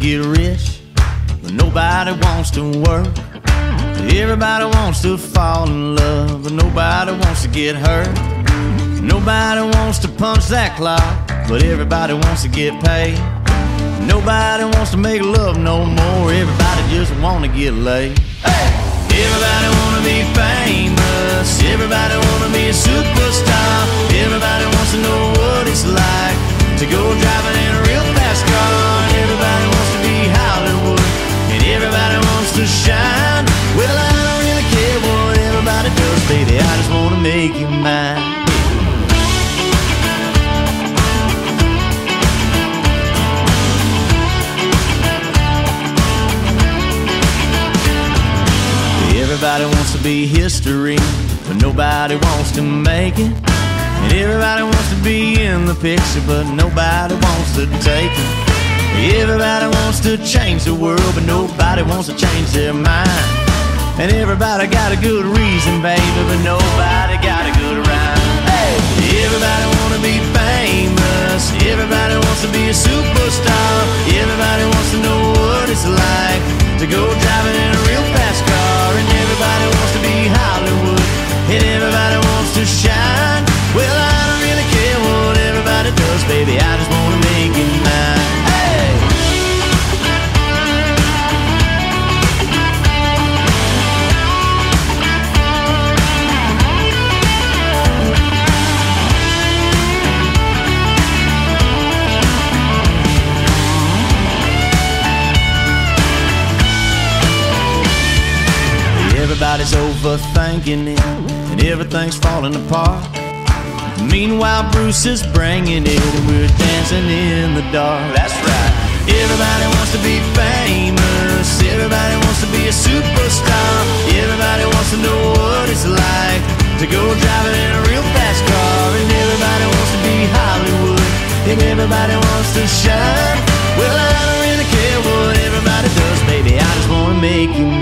get rich, but nobody wants to work. Everybody wants to fall in love, but nobody wants to get hurt. Nobody wants to punch that clock, but everybody wants to get paid. Nobody wants to make love no more, everybody just wanna get laid. Hey! Everybody wanna be famous, everybody wanna be a superstar. Everybody wants to know what it's like to go driving in a real fast car. Everybody wants to be Hollywood, and everybody wants to shine. Well, I don't really care what everybody does, baby, I just wanna make you mine. Everybody wants to be history, but nobody wants to make it. And everybody wants to be in the picture, but nobody wants to take it. Everybody wants to change the world, but nobody wants to change their mind. And everybody got a good reason, baby, but nobody got a good rhyme. Hey! Everybody wanna be famous, everybody wants to be a superstar. Everybody wants to know what it's like to go driving in a real fast car. And everybody wants to be Hollywood, and everybody wants to shine. Well, I don't really care what everybody does, baby, I just wanna make it mine. Hey! Everybody's overthinking it, and everything's falling apart. Meanwhile, Bruce is bringing it, and we're dancing in the dark. That's right. Everybody wants to be famous, everybody wants to be a superstar. Everybody wants to know what it's like to go driving in a real fast car. And everybody wants to be Hollywood, and everybody wants to shine. Well, I don't really care what everybody does, baby, I just wanna make you